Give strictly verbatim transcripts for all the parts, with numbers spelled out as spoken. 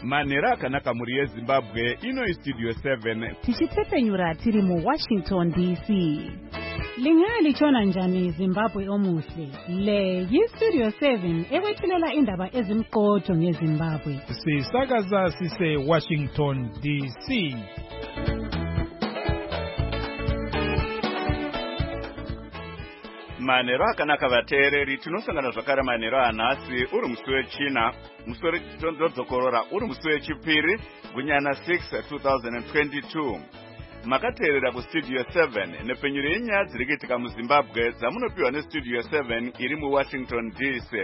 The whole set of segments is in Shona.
Manera akanaka muri yeZimbabwe ino istudio seven. Tichitepenyura tiri mu Washington D C. Lingali chona njani Zimbabwe omuhle. Le yistudio seven ewethulela indaba ezimqotho ngeZimbabwe. Sisakaza sise Washington D C. Manero akanaka vateereri tinosangana zvakare manero anhasi uri musi wechina musoro tonzodzokorora uri musi wechipiri gunyana six two thousand twenty-two. Makateerera kustudio seven nepenyuro yenyaya dziri kuitika muZimbabwe dzamunopiwa nestudio seven iri muWashington D C.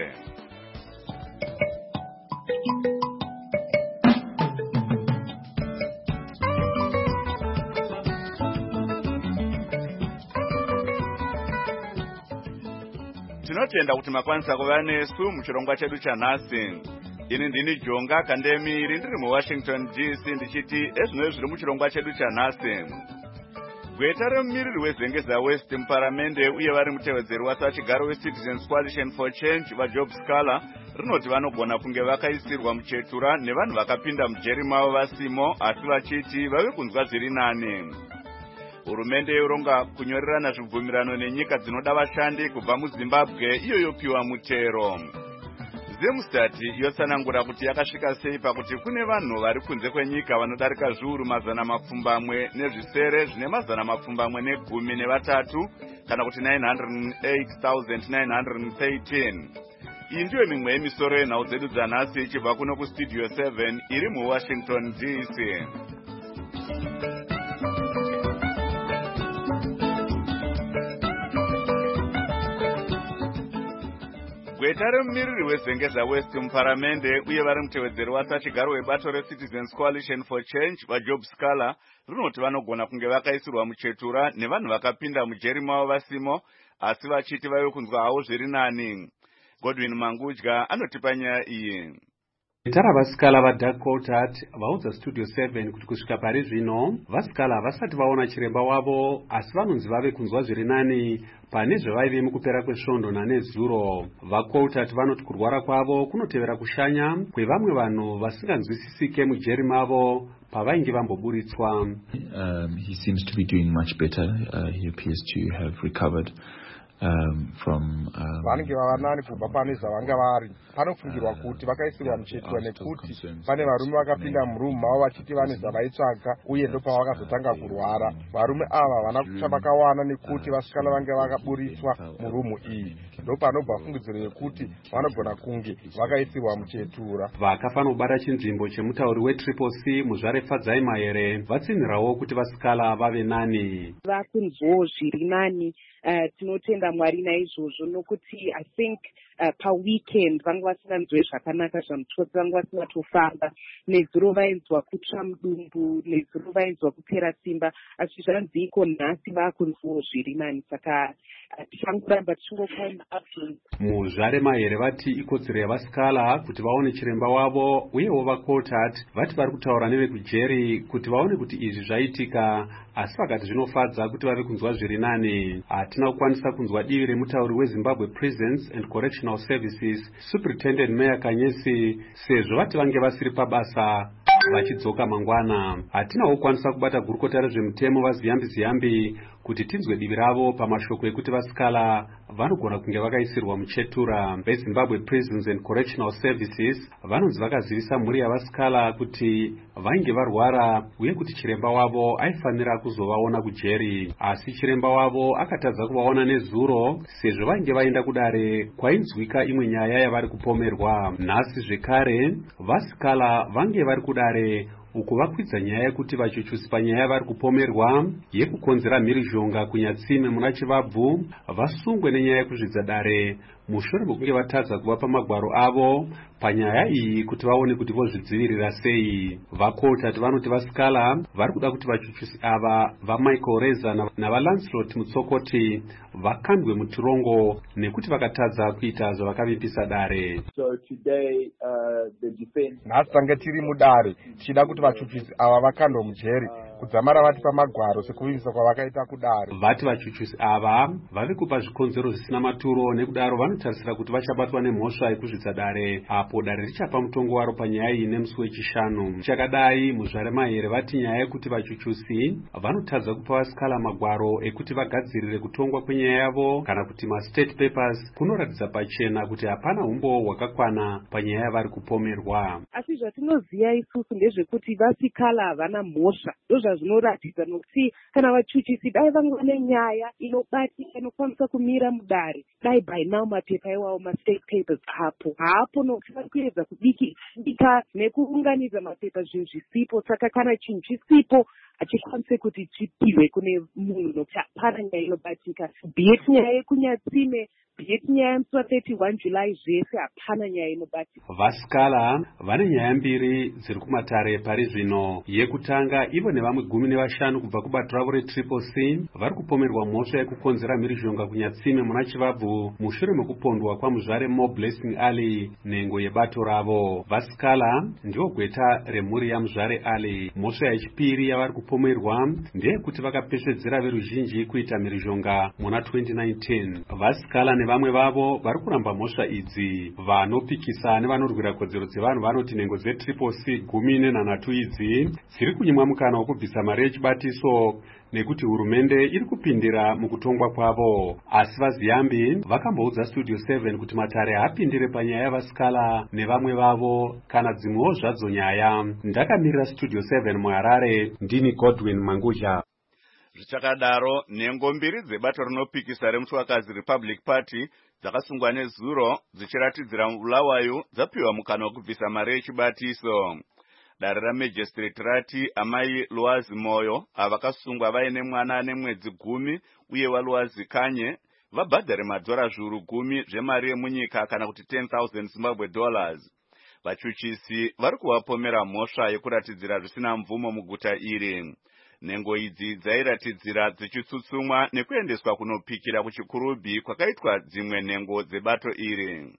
Tinotenda kuti makwanisa kuva nesu muchirongwa chedu chanhasi. Ini ndini Jonga Kandemiri ndiri muWashington D C ndichiti ezvino zviri muchirongwa chedu chanhasi. Gweta remumiriri weZengeza West muparamende uye vari mutevedzeri wasachigaro weCitizens Coalition for Change vaJob Scala rinoti vanogona kunge vakaisirwa muchetura nevanhu vakapinda mujeri mavo vasimo asi vachiti vave kunzwa zviri nani. Hurumende yoronga kunyorerana zvibvumirano nenyika dzinoda vashandi kubva muZimbabwe iyo yopiwa mutero. Zemstat yotsanangura kuti yakasvika sei pakuti kune vanhu vari kunze kwenyika vanodarika zviuru mazana mapfumbamwe nezvisere zvine mazana mapfumbamwe negumi nevatatu kana kuti nine hundred eight thousand nine hundred thirteen. Iyi ndiyo mimwe yemisoro yenhau dzedu dzanhasi ichibva kuno kustudio seven iri muWashington D C. Gweta remumiriri weZengeza West muparamende uye vari mutevedzeri wasachigaro webato reCitizens Coalition for Change vaJob Scala rinoti vanogona kunge vakaisirwa muchetura nevanhu vakapinda mujeri mavo vasimo asi vachiti vave kunzwa havo zviri nani. Godwin Mangudya anotipa nyaya iyi. Tara vaScala vaDoug Coulthard vaudza studio seven kuti kusvika pari zvino vaScala havasati vaona chiremba wavo asi vanonzi vave kunzwa zviri nani pane zvavaive mukupera kwesvondo nanezuro. VaCoulthard vanoti kurwara kwavo kunotevera kushanya kwevamwe vanhu vasinganzwisisike mujeri mavo pavainge vamboburitswa. Um, he seems to be doing much better. Uh, he appears to have recovered. Um, from vanenge vavanani kubva pane zvavanga vari panofungirwa kuti vakaisirwa muchetura nekuti pane varume vakapinda murumu mavo vachiti vane zvavaitsvaga uye ndopavakazotanga kurwara. Varume ava vana kucha vakawana nekuti vaScala vange vakaburitswa murumu iyi ndopanobva fungidziro yekuti vanogona kunge vakaisirwa muchetura. Vakafanobata chinzvimbo chemutauri weTriple C muzvare Fadzai Mahere vatsinhirawo kuti vaScala vave nani. Vakunzwawo zviri nani. Uh, tinotenda Mwari naizvozvo nokuti I think uh, pa weekend vanga vasinganzwe zvakanaka zvamutotsi vanga vasingatofamba nezuro vainzwa kutsva mudumbu nezuro vainzwa kupera simba asi zvanzi iko nhasi vakunzwawo zviri nani saka tichangoramba tichingokaya maupdates. Muzvare Mahere vati ikodzero yavaScala kuti vaone chiremba wavo uyewo vaCoulthard vati vari kutaura nevekujeri kuti vaone kuti izvi zvaitika asi vakati zvinofadza kuti vave kunzwa zviri nani. Hatina kukwanisa kunzwa divi remutauri weZimbabwe Prisons and Correctional Services Superintendent Meya Kanyesi sezvo vati vange vasiri pabasa vachidzoka mangwana. Hatinawo kukwanisa kubata gurukota rezvemutemo vaZiyambi Ziyambi kuti tinzwe divi ravo pamashoko ekuti vaScala vanogona kunge vakaisirwa muchetura. VeZimbabwe Prisons and Correctional Services vanonzi vakazivisa mhuri yavaScala kuti vainge varwara uye kuti chiremba wavo aifanira kuzovaona kujeri asi chiremba wavo akatadza kuvaona nezuro sezvo vainge vaenda kudare kwainzwika imwe nyaya yavari kupomerwa. Nhasi zvekare vaScala vange vari kudare uku vakwidza nyaya yekuti vachuchusi panyaya yavari kupomerwa yekukonzera mhirizhonga kunyatsime muna Chivabvu vasungwe nenyaya yekuzvidza dare mushure mekunge vatadza kuva pamagwaro avo panyaya iyi kuti vaone kuti vozvidzivirira sei. VaCoulthard vanoti vaScala vari kuda kuti vachuchusi ava vaMichael Reza navaLancelot Mutsokoti vakandwe mutirongo nekuti vakatadza kuita zvavakavimbisa dare. So today uh, the defense nhasi tanga tiri mudare tichida kuti vachuchusi ava vakandwa mujeri kudzamara vati pamagwaro sekuvimbisa kwavakaita kudare. Vati vachuchusi ava vave kupa zvikonzero zvisina maturo, nekudaro vanotarisira kuti vachabatwa nemhosva yekuzvidza dare apo dare richapa mutongo waro panyaya iyi nemusi wechishanu. Chakadai muzvare mahere vati nyaya yekuti vachuchusi vanotadza kupa vasikala magwaro ekuti vagadzirire kutongwa kwenyaya yavo kana kuti mastate papers kunoratidza pachena kuti hapana umbo hwakakwana panyaya yavari kupomerwa. Asi zvatinoziva isusu ndezvekuti vasikala havana mhosva, ndozvazvinoratidza nokuti kana vachuchisi dai vanga nenyaya inobatika inokwanisa kumira mudare, dai by now mapepa iwawo mastate papers apo hapo, nokuti vari kuedza kubika nekuunganidza mapepa zvinhu zvisipo. Saka kana chinhu chisipo hachikwanise kuti chipiwe kune munhu nokuti hapana nyaya inobatika, biyet nyaya yekunyatsime biyet nyaya yemusi thirty one July, zvese hapana nyaya inobatika. Vasikala vane nyaya mbiri dziri kumatare pari zvino. Yekutanga, ivo nevamwe gumi nevashanu kubva kubato ravo retriple C vari kupomerwa mhosva yekukonzera mhirizhonga kunyatsime muna chivabvu mushure mekupondwa kwamuzvare Mo Blessing Ali nhengo yebato ravo. Vasikala ndiwo gweta remhuri yamuzvare Ali. Mhosva yechipiri yavari kupomerwa ndeyekuti vakapesvedzera veruzhinji kuita mhirizhonga muna twenty nineteen. Vasikala nevamwe vavo vari kuramba mhosva idzi. Vanopikisa nevanorwira kodzero dzevanhu vanoti nhengo dzetriple C gumi nenhanhatu idzi dziri kunyimwa mukana wokubvisa mari yechibatiso nekuti hurumende iri kupindira mukutongwa kwavo. Asi vaziyambi vakamboudza Studio seven kuti matare haapindire panyaya yavasikala nevamwe vavo kana dzimwewo zvadzo nyaya. Ndakamirira Studio seven muHarare, ndini Godwin Mangudya. Zvichakadaro, nhengo mbiri dzebato rinopikisa remutsvakazi Republic Party dzakasungwa nezuro dzichiratidzira Bulawayo dzapiwa mukana wokubvisa mari yechibatiso. Dare ramajistrate rati amai Luwazi Moyo avakasungwa vaine mwana ane mwedzi gumi uye waLuwazi Kanye vabhadhare madhora zviuru gumi zvemari yemunyika kana kuti ten thousand Zimbabwe dollars. Vachuchisi vari kuvapomera mhosva yekuratidzira zvisina mvumo muguta iri. Nhengo idzi dzairatidzira dzichitsutsumwa nekuendeswa kunopikira kuchikurubhi kwakaitwa dzimwe nhengo dzebato iri.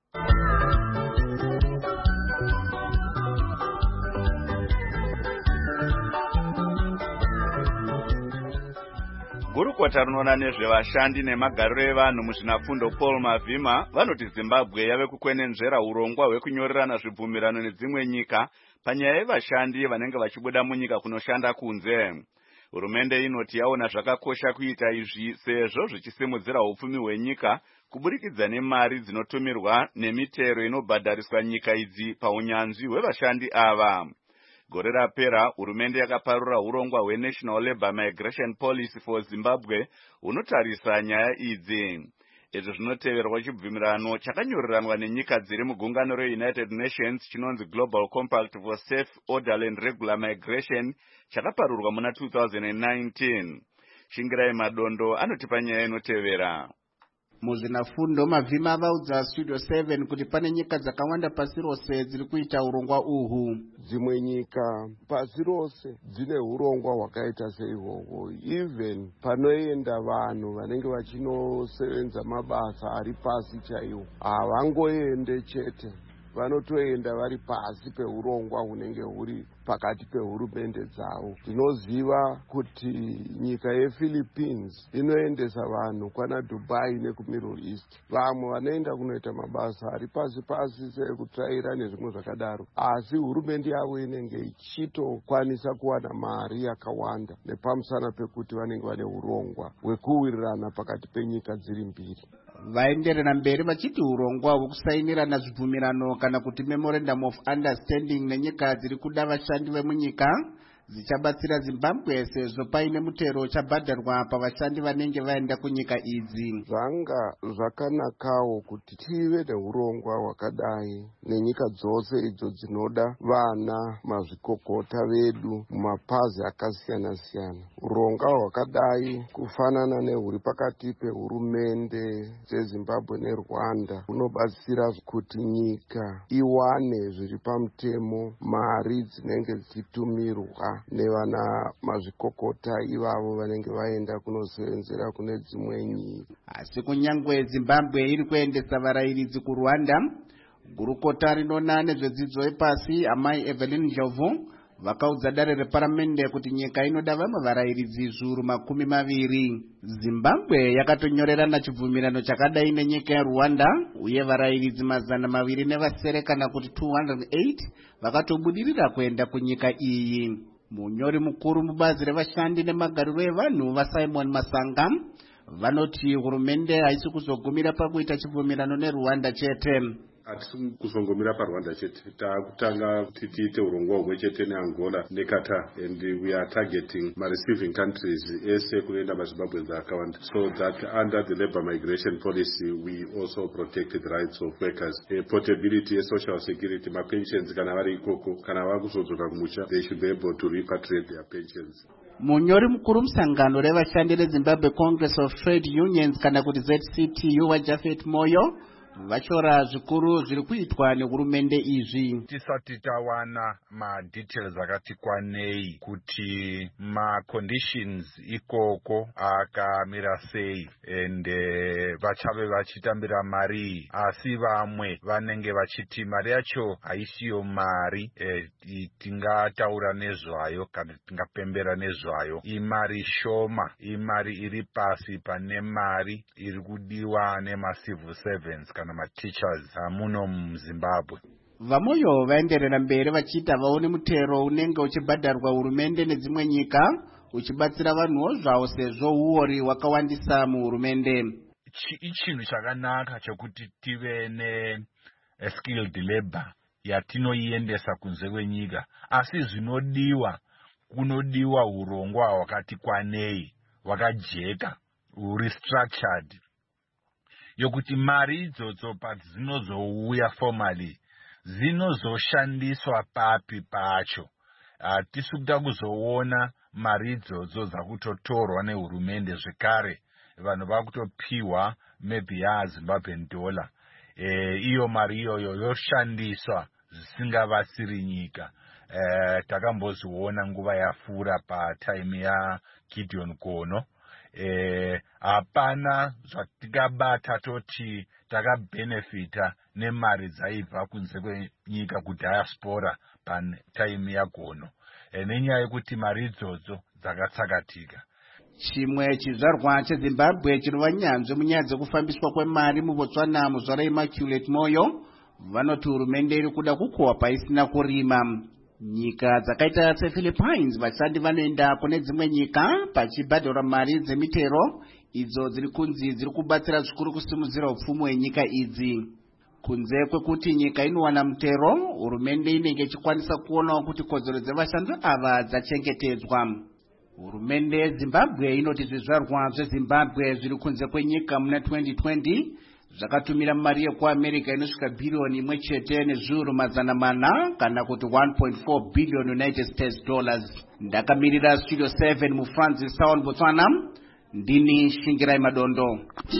Gurukota rinoona nezvevashandi nemagariro evanhu muzvinafundo Paul Mavhima vanoti Zimbabwe yave kukwenenzvera urongwa hwekunyorerana zvibvumirano nedzimwe nyika panyaya yevashandi vanenge vachibuda munyika kunoshanda kunze. Hurumende inoti yaona zvakakosha kuita izvi sezvo zvichisimudzira upfumi hwenyika kuburikidza nemari dzinotumirwa nemitero inobhadhariswa nyika idzi paunyanzvi hwevashandi ava. Gore rapera, hurumende yakaparura urongwa hweNational Labour Migration Policy for Zimbabwe unotarisa nyaya idzi. Izvi zvinoteverwa chibvumirano chakanyoreranwa nenyika dziri mugungano reUnited Nations chinonzi Global Compact for Safe, Orderly and Regular Migration chakaparurwa muna two thousand nineteen. Shingirai Madondo anotipa nyaya inotevera. Muzvinafundo Mavhima vaudza Studio seven kuti pane nyika dzakawanda pasi rose dziri kuita urongwa uhu. Dzimwe nyika pasi rose dzine urongwa hwakaita seihwohwo. Even panoenda vanhu vanenge vachinosevenza mabasa ari pasi chaiwo, havangoende chete, vanotoenda vari pasi peurongwa hunenge huri pakati pehurumende dzavo. Tinoziva kuti nyika yePhilippines inoendesa vanhu kwana Dubai nekuMiddle East. Vamwe vanoenda kunoita mabasa ari pasi pasi sekutsvaira nezvimwe zvakadaro, asi hurumende yavo inenge ichitokwanisa kuwana mari yakawanda nepamusana pekuti vanenge vane urongwa hwekuwirirana pakati penyika dziri mbiri. Vaenderera mberi vachiti urongwa hwekusainirana zvibvumirano kana kuti Memorandum of Understanding nenyika dziri kuda vashandi vemunyika zichabatsira Zimbabwe sezvo paine mutero chabhadharwa pavashandi vanenge vaenda kunyika idzi. Zvanga zvakanakawo kuti tive neurongwa hwakadai nenyika dzose idzo dzinoda vana mazvikokota vedu mumapazi akasiyana siyana. Urongwa hwakadai kufanana nehuri pakati pehurumende dzeZimbabwe neRwanda unobatsira kuti nyika iwane zviri pamutemo mari dzinenge dzichitumirwa nevana mazvikokota ivavo vanenge vaenda kunosevenzera kune dzimwe nyika. Asi kunyangwe Zimbabwe iri kuendesa varayiridzi kuRwanda, gurukota rinoona nezvedzidzo yepasi amai Evelyn Ndlovu vakaudza dare reparamende kuti nyika inoda vamwe varayiridzi zviuru makumi maviri. Zimbabwe yakatonyorerana chibvumirano chakadai nenyika yeRwanda, uye varayiridzi mazana maviri nevasere kana kuti two hundred eight vakatobudirira kuenda kunyika iyi. Munyori mukuru mubazi revashandi nemagariro evanhu vaSimon Masanga vanoti hurumende haisi kuzogumira pakuita chibvumirano neRwanda chete. Hatisi kuzongomira paRwanda chete, takutanga kuti tiite urongwa humwe chete neAngola neQatar, and we are targeting my receiving countries ese kunoenda maZimbabweans akawanda, so that under the labor migration policy we also protect the rights of workers, a portability, a social security, ma pensions kana vari ikoko kana vakuzodzoka kumusha, they should be able to repatriate their pensions. Munyori mukuru musangano revashandi reZimbabwe Congress of Trade Unions kana kuti Z C T U waJafet Moyo vachora zvikuru zviri kuitwa nehurumende izvi. Tisati tawana ma details akati kwanei kuti ma conditions ikoko akamira sei ende vachave vachitambira mari, asi vamwe vanenge vachiti mari yacho haisiyo mari e, tingataura nezvayo kana tingapembera nezvayo. Imari shoma, imari iri pasi pane mari iri kudiwa nema civil servants kana ma teachers muno muZimbabwe. Vamoyo vaenderera mberi vachita vaone mutero unenge uchibhadharwa hurumende nedzimwe nyika uchibatsira vanhuwo zvavo sezvo uori wakawandisa muhurumende. Ichinhu chakanaka chokuti tive ne skilled labor yatinoiendesa kunze kwenyika, asi zvinodiwa kunodiwa urongwa hwakati kwanei, hwakajeka, restructured, yokuti mari idzodzo padzinozouya formally dzinozoshandiswa papi pacho. Hatisi kuda kuzoona mari idzodzo dzakutotorwa nehurumende zvekare vanhu vakutopiwa maybe ya Zimbabwean dollar. E, iyo mari iyoyo yoshandiswa zvisingavatsiri nyika. E, takamboziona nguva yafura pa time ya Gideon Kono. Eh, hapana zvatikabata toti takabenefita nemari dzaibva kunze kwenyika kudiaspora pa time yagono, e, nenyaya yekuti mari idzodzo dzakatsakatika. Chimwe chizvarwa cheZimbabwe chinova nyanzvi munyaya dzekufambiswa kwemari muBotswana muzvara Immaculate Moyo vanoti hurumende iri kuda kukohwa paisina kurima. Nyika dzakaita sePhilippines vashandi vanoenda kune dzimwe nyika pachibhadhara mari dzemitero idzo dziri kunzi dziri kubatsira zvikuru kusimudzira upfumi hwenyika idzi. Kunze kwekuti nyika inowana mutero, hurumende inenge ichikwanisa kuonawo kuti kodzero dzevashandi ava dzachengetedzwa. Hurumende yeZimbabwe inoti zvizvarwa zveZimbabwe zviri kunze kwenyika muna twenty twenty zvakatumira mari yekuAmerica inosvika billion imwe chete nezviuru mazana mana kana kuti one point four billion United States dollars. Ndakamirira Studio seven muFranzi Sound Botswana, ndini Shingirai Madondo.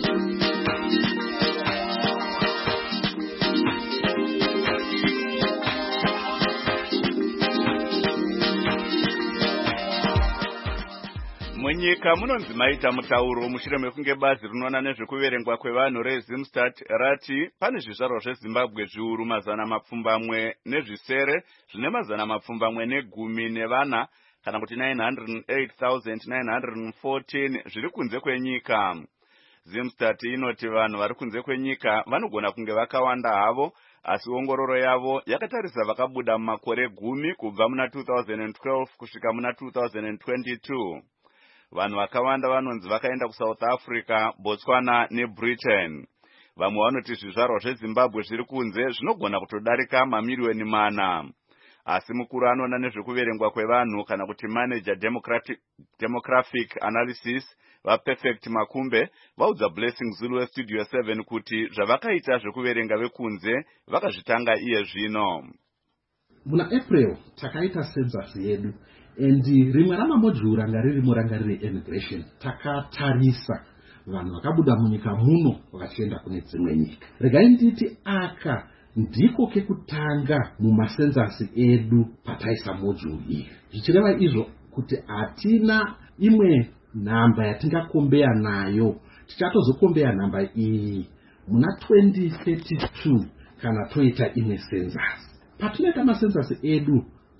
Munyika munonzi maita mutauro mushure mekunge bazi rinoona nezvekuverengwa kwevanhu reZimstat rati pane zvizvarwa zveZimbabwe zviuru mazana mapfumbamwe nezvisere zvine mazana mapfumbamwe negumi nevana kana kuti nine hundred eight thousand nine hundred fourteen zviri kunze kwenyika. Zimstat inoti vanhu vari kunze kwenyika vanogona kunge vakawanda havo, asi ongororo yavo yakatarisa vakabuda mumakore gumi kubva muna two thousand twelve kusvika muna two thousand twenty-two. Vanhu vakawanda vanonzi vakaenda kuSouth Africa, Botswana neBritain. Vamwe vanoti zvizvarwa zveZimbabwe zviri kunze zvinogona kutodarika mamiliyoni mana. Asi mukuru anoona nezvekuverengwa kwevanhu kana kuti manager demographic analysis vaPerfect Makumbe vaudza Blessing Zulu weStudio seven kuti zvavakaita zvekuverenga vekunze vakazvitanga iye zvino. Muna April takaita census yedu, and rimwe ramamodulu ranga ririmo ranga riri immigration. Takatarisa vanhu vakabuda munyika muno vachienda kune dzimwe nyika. Regai nditi aka ndiko kekutanga mumasenzasi edu pataisa modulu iyi. Zvichireva izvo kuti hatina imwe nhamba yatingakombeya nayo. Tichatozokombeya nhamba iyi muna twenty thirty-two kana toita imwe census. Patinoita masenzasi edu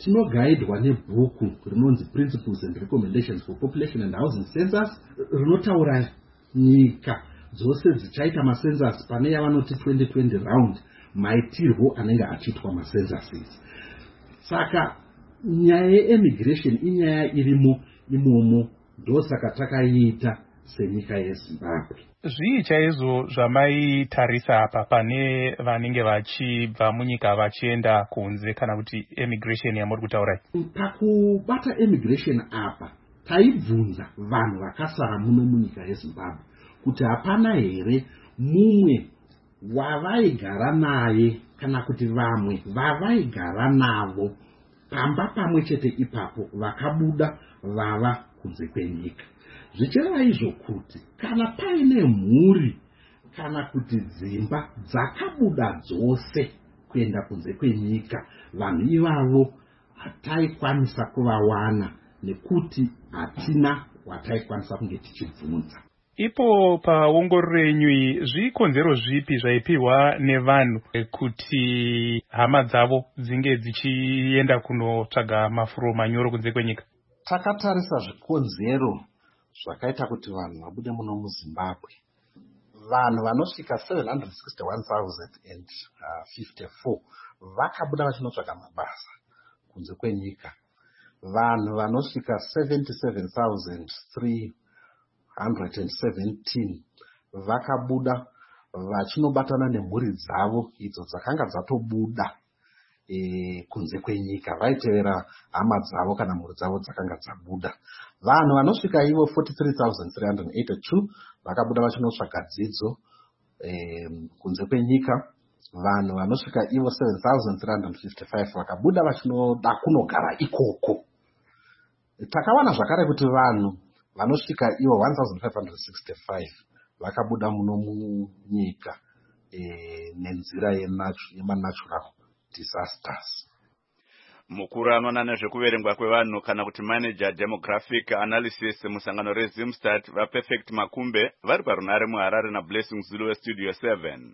tinogaidwa nebhuku rinonzi Principles and Recommendations for Population and Housing Census, rinotaura nyika dzose dzichaita macensus pane yavanoti twenty twenty round, maitirwo anenge achiitwa macensuses. Saka nyaya yeemigration inyaya irimo imomo, ndosaka takaiita senyika yeZimbabwe. Zvii chaizvo zvamaitarisa apa pane vanenge vachibva munyika vachienda kunze kana kuti emigration yamuri kutaurai? Pakubata emigration apa taibvunza vanhu vakasara muno munyika yeZimbabwe kuti hapana here mumwe wavaigara naye kana kuti vamwe vavaigara navo pamba pamwe chete ipapo vakabuda vava kunze kwenyika. Zvichireva izvo kuti kana paine mhuri kana kuti dzimba dzakabuda dzose kuenda kunze kwenyika, vanhu ivavo hataikwanisa kuvawana nekuti hatina wataikwanisa kunge tichibvunza. Ipo paongororo yenyu zvikonzero zvipi zvaipiwa nevanhu kuti hama dzavo dzinge dzichienda kunotsvaga mafuro manyoro kunze kwenyika? Takatarisa zvikonzero zvakaita kuti vanhu vabude muno muZimbabwe. Vanhu vanosvika seven hundred sixty-one thousand fifty-four vakabuda vachinotsvaga mabasa kunze kwenyika. Vanhu vanosvika seventy-seven thousand three hundred seventeen vakabuda vachinobatana nemhuri dzavo idzo dzakanga dzatobuda e, kunze kwenyika, vaitevera hama dzavo kana mhuri dzavo dzakanga dzabuda. Vanhu vanosvika ivo forty-three thousand three hundred eighty-two vakabuda vachinotsvaga dzidzo e, kunze kwenyika. Vanhu vanosvika ivo seven thousand three hundred fifty-five vakabuda vachinoda kunogara ikoko. Takawana zvakare kuti vanhu vanosvika ivo one thousand five hundred sixty-five vakabuda muno munyika e, nenzira yemanatural disasters. Mukuru anoona nezvekuverengwa kwevanhu kana kuti manager demographic analysis musangano reZimstat vaPerfect Makumbe vari parunare muHarare naBlessing Zulu weStudio seven.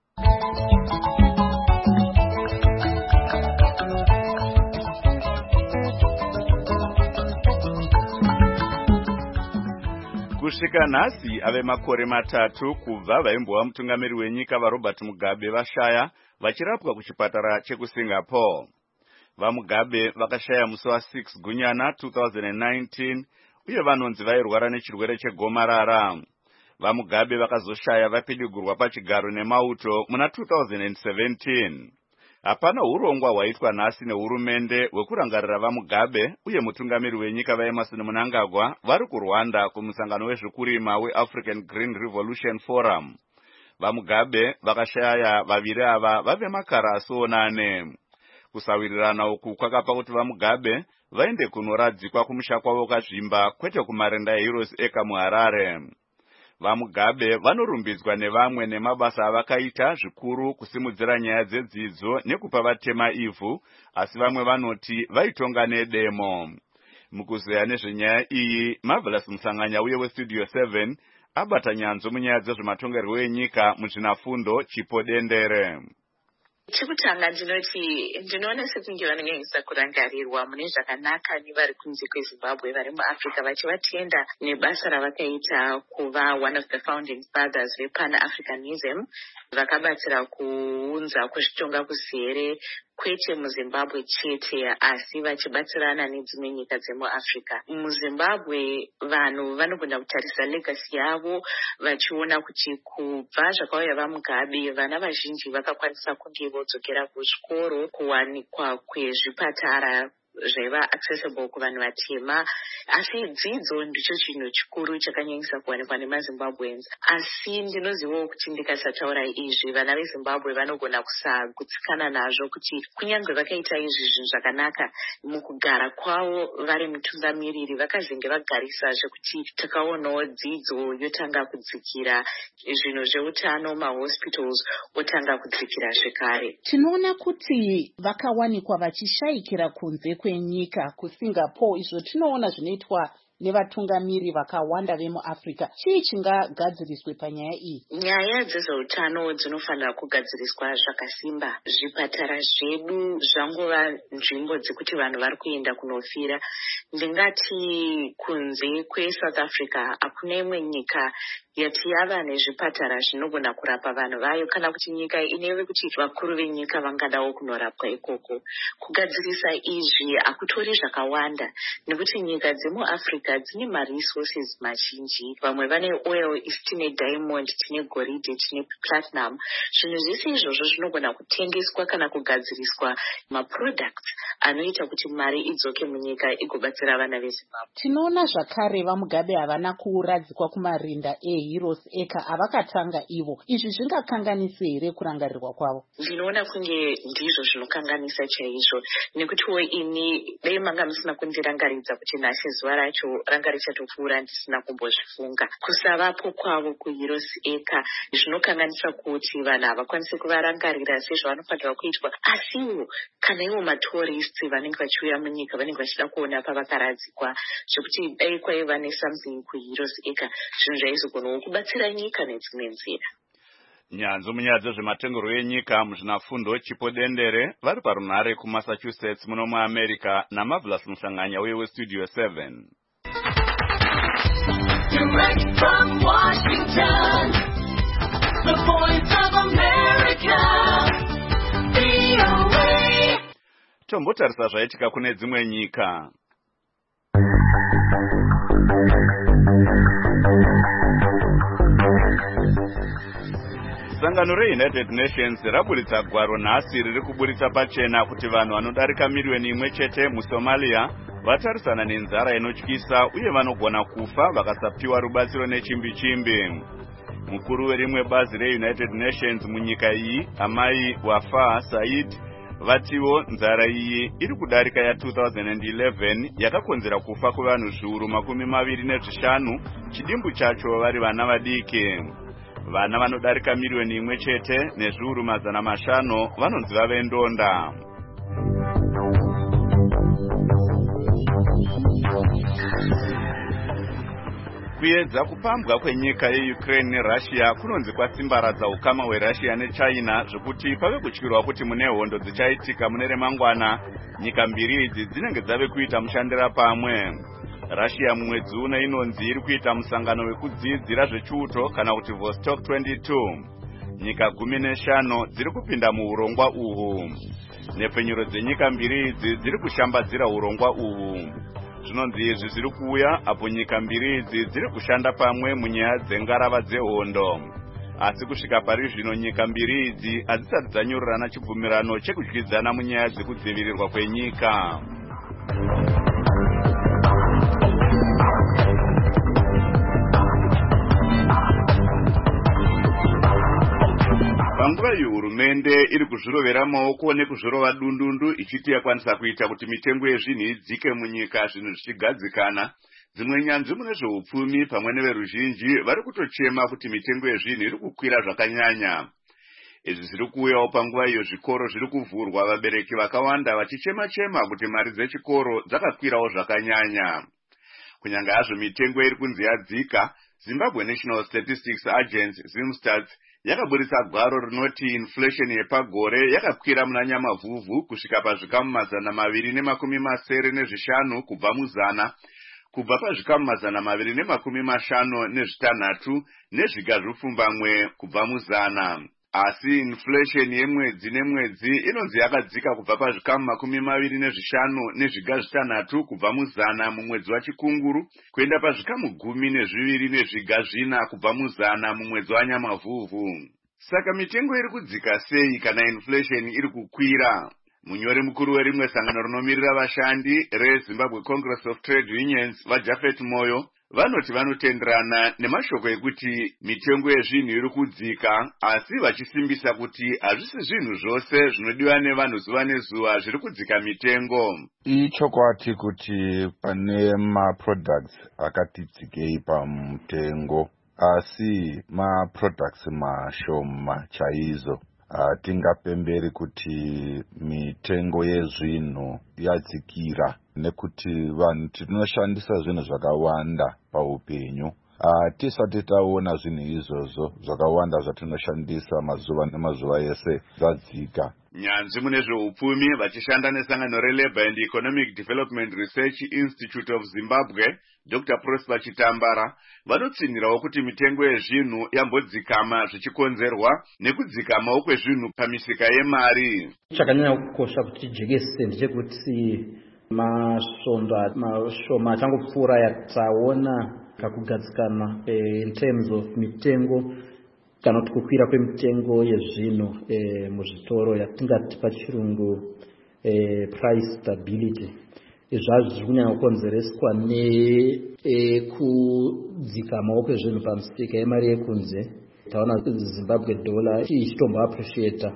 Kusvika nhasi ave makore matatu kubva vaimbova mutungamiri wenyika vaRobert Mugabe vashaya vachirapwa kuchipatara chekuSingapore. VaMugabe vakashaya musi wa6 Gunyana two thousand nineteen uye vanonzi vairwara nechirwere chegomarara. VaMugabe vakazoshaya vapidigurwa pachigaro nemauto muna two thousand seventeen. Hapana urongwa hwaitwa nhasi nehurumende hwekurangarira VaMugabe uye mutungamiri wenyika vaEmmerson Mnangagwa vari kuRwanda kumusangano wezvekurima weAfrican Green Revolution Forum. VaMugabe vakashaya vaviri ava vave makara asonane. Kusawirirana uku kwakapa kuti VaMugabe vaende kunoradzikwa kumusha kwavo kazvimba kwete kumarenda eHeroes Eka muHarare. VaMugabe vanorumbidzwa nevamwe nemabasa avakaita zvikuru kusimudzira nyaya dzedzidzo nekupa vatema ivhu, asi vamwe vanoti vaitonga nedemo. Mukuzeya nezvenyaya iyi, Marvelous Musanganya uye weStudio seven abata nyanzo munyaya dzezvematongerwo enyika muzvinafundo Chipo Dendere. Chekutanga ndinoti ndinoona sekunge vanonyanyisa kurangarirwa mune zvakanaka nevari kunze kweZimbabwe vari muAfrica vachivatenda nebasa ravakaita kuva one of the founding fathers vePan-Africanism, vakabatsira kuunza kuzvitonga kuzere kwete muZimbabwe chete asi vachibatsirana nedzimwe nyika dzemuAfrica. MuZimbabwe vanhu vanogona kutarisa legacy yavo vachiona kuti kubva zvakauya VaMugabe vana vazhinji vakakwanisa kunge vodzokera kuzvikoro, kuwanikwa kwezvipatara zvaiva accessible kuvanhu vatema, asi dzidzo ndicho chinhu chikuru chakanyanyisa kuwanikwa nemaZimbabweans. Asi ndinozivawo kuti ndikasataura izvi vana veZimbabwe vanogona kusagutsikana nazvo kuti kunyange vakaita izvi zvinhu zvakanaka mukugara kwavo vari mutungamiriri vakazenge vagarisazve kuti takaonawo dzidzo yotanga kudzikira, zvinhu zveutano mahospitals otanga kudzikira zvekare. Tinoona kuti vakawanikwa vachishayikira kunze kwenyika kuSingapore, izvo tinoona zvinoitwa nevatungamiri vakawanda vemuafrica. Chii chingagadziriswe panyaya iyi? Nyaya dzezveutano dzinofanira kugadziriswa zvakasimba. Zvipatara zvedu zvangova nzvimbo dzekuti vanhu vari kuenda kunofira. Ndingati kunze kweSouth Africa hakuna imwe nyika yati yava nezvipatara zvinogona kurapa vanhu vayo, kana kuti nyika ineve kuti vakuru venyika vangadawo kunorapwa ikoko. Kugadzirisa izvi hakutori zvakawanda, nekuti nyika dzemuAfrica dzine maresources mazhinji. Vamwe vane oil, tine diamond, tine goridhe, tine platinum. Zvinhu zvese izvozvo zvinogona kutengeswa kana kugadziriswa maproducts anoita kuti mari idzoke munyika igobatsira vana veZimbabwe. Tinoona zvakare vaMugabe havana kuradzikwa kumarinda eHeroes Acre avakatanga ivo. Izvi zvingakanganisa here kurangarirwa kwavo? Ndinoona kunge ndizvo zvinokanganisa chaizvo, nekutiwo ini dai manga musina kundirangaridza kuti nhasi zuva racho ranga richatopfuura ndisina kumbozvifunga. Kusavapo kwavo kuHeroes Acre zvinokanganisa kuti vanhu havakwanisi kuvarangarira sezvavanofanirwa kuitwa. Asiwo kana ivo matourists vanenge vachiuya munyika vanenge vachida kuona pavakaradzikwa, zvekuti dai kwaiva nesomething kuHeroes Acre, zvinhu zvaizogonawo kubatsira nyika nedzimwe nzira. Nyanzvi munyaya dzezvematengero enyika muzvinafundo Chipo Dendere vari parunhare kuMassachusetts muno muAmerica naMarvelous Musanganya uye weStudio seven. Direct from Washington, the voice of America, V O A. Tombotarisa zvaitika kune dzimwe nyika. Sangano reUnited Nations raburitsa gwaro nhasi riri kuburitsa pachena kuti vanhu vanodarika miriyoni imwe chete muSomalia vatarisana nenzara inotyisa uye vanogona kufa vakasapiwa rubatsiro nechimbi-chimbi. Mukuru werimwe bazi reUnited Nations munyika iyi, Amai Wafa Said, vatiwo nzara iyi iri kudarika ya two thousand eleven yakakonzera kufa kuvanhu zviuru makumi maviri nezvishanu, chidimbu chacho vari vana vadiki. Vana vanodarika miriyoni imwe chete nezviuru mazana mashanu vanonzi vavendonda. Kuedza kupambwa kwenyika yeUkraine neRussia kunonzi kwasimbaradza ukama hweRussia neChina zvekuti pave kutyirwa kuti mune hondo dzichaitika mune remangwana nyika mbiri idzi dzinenge dzave kuita mushandira pamwe. Russia mumwedzi uno inonzi iri kuita musangano wekudzidzira zvechiuto kana kuti Vostok twenty-two. Nyika gumi neshanu dziri kupinda muurongwa uhu. Nepfenyuro dzenyika mbiri idzi dziri kushambadzira urongwa uhu. Zvinonzi izvi zviri kuuya apo nyika mbiri idzi dziri kushanda pamwe munyaya dzengarava dzehondo. Asi kusvika pari zvino nyika mbiri idzi hadzisati dzanyorerana chibvumirano chekudyidzana munyaya dzekudzivirirwa kwenyika. Panguva iyi hurumende iri kuzvirovera maoko nekuzvirova dundundu ichiti yakwanisa kuita kuti mitengo yezvinhu idzike munyika zvinhu zvichigadzikana. Dzimwe nyanzvi mune zveupfumi pamwe neveruzhinji vari kutochema kuti mitengo yezvinhu iri kukwira zvakanyanya. Izvi zviri kuuyawo panguva iyo zvikoro zviri kuvhurwa, vabereki vakawanda vachichema-chema kuti mari dzechikoro dzakakwirawo zvakanyanya. Kunyanga hazvo mitengo iri kunzi yadzika, Zimbabwe National Statistics Agency Zimstats yakaburitsa gwaro rinoti inflation yepagore yakakwira muna Nyamavhuvhu kusvika pazvikamu mazana maviri nemakumi masere nezvishanu kubva muzana, kubva pazvikamu mazana maviri nemakumi mashanu nezvitanhatu nezviga zvipfumbamwe kubva muzana. Asi inflation yemwedzi nemwedzi inonzi yakadzika kubva pazvikamu makumi maviri nezvishanu nezviga zvitanhatu kubva muzana mumwedzi waChikunguru kuenda pazvikamu gumi nezviviri nezviga zvina kubva muzana mumwedzi waNyamavhuvhu. Saka mitengo iri kudzika sei kana inflation iri kukwira? Munyori mukuru werimwe sangano rinomirira vashandi reZimbabwe Congress of Trade Unions vaJafet Moyo vanoti vanotenderana nemashoko ekuti mitengo yezvinhu iri kudzika, asi vachisimbisa kuti hazvisi zvinhu zvose zvinodiwa nevanhu zuva nezuva zviri kudzika mitengo. Ichokwadi kuti pane maproducts akati dzikei pamutengo, asi maproducts mashoma chaizvo. hatingapemberi kuti mitengo yezvinhu yadzikira, nekuti vanhu tinoshandisa zvinhu zvakawanda paupenyu. Tisati taona zvinhu izvozvo zvakawanda zvatinoshandisa mazuva nemazuva ese zvadzika. Nyanzvi mune zveupfumi vachishanda nesangano reLabour and Economic Development Research Institute of Zimbabwe, Doctor Prosper Chitambara, vanotsinhirawo kuti mitengo yezvinhu yambodzikama zvichikonzerwa nekudzikamawo kwezvinhu pamisika yemari. Chakanyanya kukosha kuti tijekese ndechekuti masvomba mashoma achangopfuura yataona kakugadzikana in terms of mitengo kana kuti kukwira kwemitengo yezvinhu muzvitoro yatingati pachirungu price stability. Izvazvo zviri kunyanya kukonzereswa nekudzikamawo kwezvinhu pamisika yemari yekunze. Taona Zimbabwe dollar ichitombo appreciate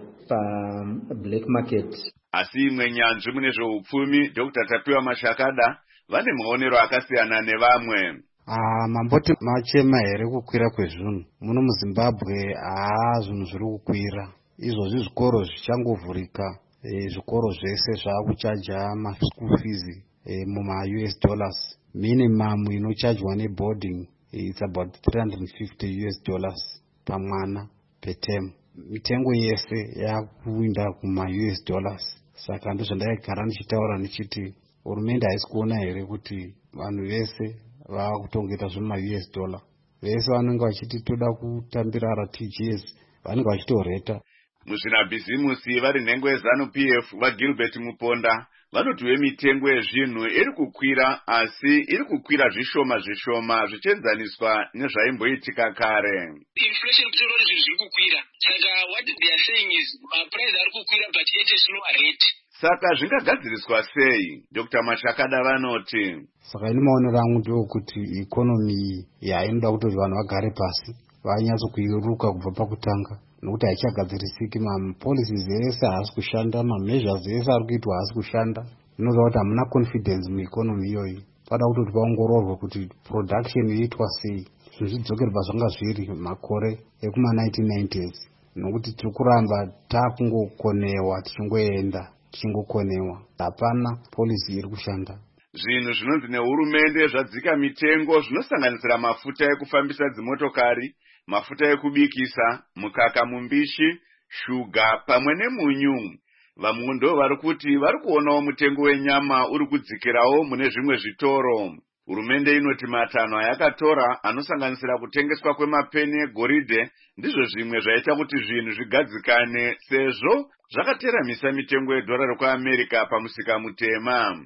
pa-black market. Asi imwe nyanzvi mune zveupfumi Doctor Tapiwa Mashakada vane maonero akasiyana nevamwe. Ah, mamboti machema here kukwira kwezvinhu muno muZimbabwe. Ah, zvinhu zviri kukwira izvozvi. Zvikoro zvichangovhurika, zvikoro zvese zvaakuchaja ma-school fees muma-U S dollars. Minimum inochajwa neboarding it's about three hundred fifty U S dollars pamwana per term. Mitengo yese yakuinda kuma-U S dollars. Saka ndozvandaigara ndichitaura ndichiti hurumende haisi kuona here kuti vanhu vese vakutongeta zvema-U S dollar. Vese vanenge vachiti toda kutambira R T G S vanenge vachitoreta. Muzvinabhizimusi vari nhengo yeZanu P F vaGilbert Muponda vanotiwe mitengo yezvinhu iri kukwira, asi iri kukwira zvishoma zvishoma zvichienzaniswa nezvaimboitika kare. Inflation kutaura kuti zviri kukwira. Saka what they are saying is price ari kukwira but yet is no rate. Saka zvingagadziriswa sei? Doctor Mashakada vanoti. Saka ine maonero angu ndeokuti ikonomi yainoda kuti vanhu vagare pasi vanyatso kuiruka kubva pakutanga, nokuti haichagadzirisiki. Mapolicies ese haasi kushanda, mameasures ese ari kuitwa haasi kushanda. Inoda kuti hamuna confidence muikonomi iyoyi. Pada kutoti paongororwe kuti production yoitwa sei, zvinhu zvidzokerwa zvanga zviri makore ekuma nineteen nineties, nokuti tiri kuramba taakungokonewa tichingoenda tichingokonewa. Hapana policy iri kushanda. Zvinhu zvinonzi nehurumende zvadzika mitengo zvinosanganisira mafuta ekufambisa dzimotokari, mafuta ekubikisa, mukaka mumbishi, shuga pamwe nemunyu. Vamwe ndo vari kuti vari kuonawo mutengo wenyama uri kudzikirawo mune zvimwe zvitoro. Hurumende inoti matanho ayakatora anosanganisira kutengeswa kwemapeni egoridhe ndizvo zvimwe zvaita kuti zvinhu zvigadzikane, sezvo zvakateramisa mitengo yedhora rekuAmerica pamusika mutema.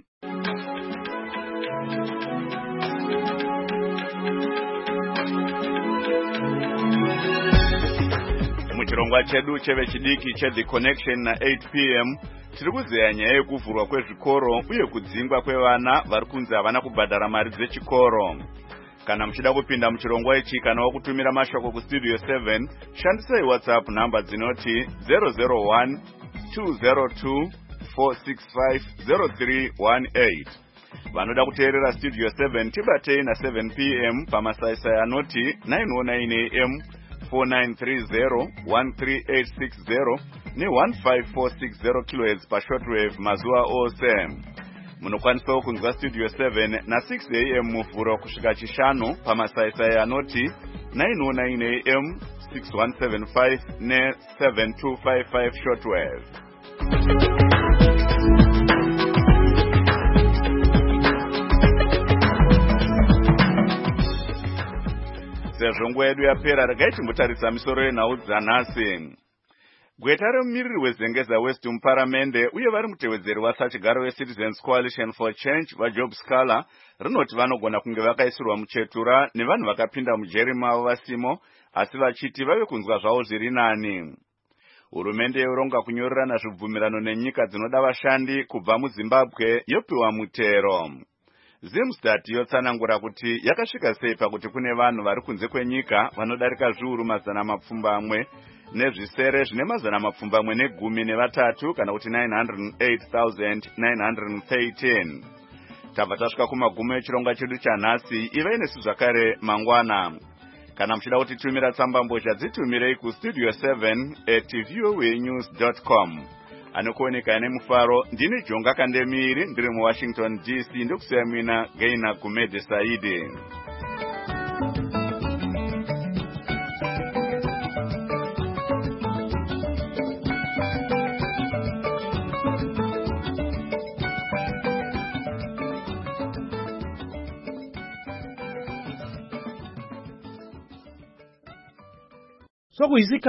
Muchirongwa chedu chevechidiki cheThe Connection na eight p m tiri kuzeya nyaya yekuvhurwa kwezvikoro uye kudzingwa kwevana vari kunzi havana kubhadhara mari dzechikoro. Kana muchida kupinda muchirongwa ichi kana wakutumira mashoko kustudio seven, shandisai WhatsApp namba dzinoti zero zero one two zero two four six five zero three one eight. Vanoda kuteerera Studio seven tibatei na seven p m pamasaisai anoti nine oh nine a m four nine three zero one three eight six zero ne one five four six zero kilohertz pa shortwave mazuva ose. Munokwanisawo kunzwa Studio seven na six a m muvhuro kusvika chishanu pamasaisai anoti nine oh nine a m six one seven five ne seven two five five shortwave. Sezvo nguva yedu yapera, regai timbotarisa misoro yenhau dzanhasi. Gweta remumiriri wezengeza West muparamende uye vari mutevedzeri wasachigaro weCitizens Coalition for Change vaJob Scala rinoti vanogona kunge vakaisirwa muchetura nevanhu vakapinda mujeri mavo vasimo, asi vachiti vave kunzwa zvavo zviri nani. Hurumende yoronga kunyorerana zvibvumirano nenyika dzinoda vashandi kubva muZimbabwe yopiwa mutero. Zimstat yotsanangura kuti yakasvika sei pakuti kune vanhu vari kunze kwenyika vanodarika zviuru mazana mapfumbamwe nezvisere zvine mazana mapfumbamwe negumi nevatatu kana kuti nine hundred eight thousand nine hundred thirteen. Tabva tasvika kumagumo echirongwa chedu chanhasi. Ivai nesu zvakare mangwana. kana muchida kutitumira tsambambozha dzitumirei kustudio seven at voanews dot com. Anokuoneka ane mufaro ndini Jonga Kandemiri ndiri muWashington D C ndokusiyamina Gaina Gumede Saidi. Sokuizika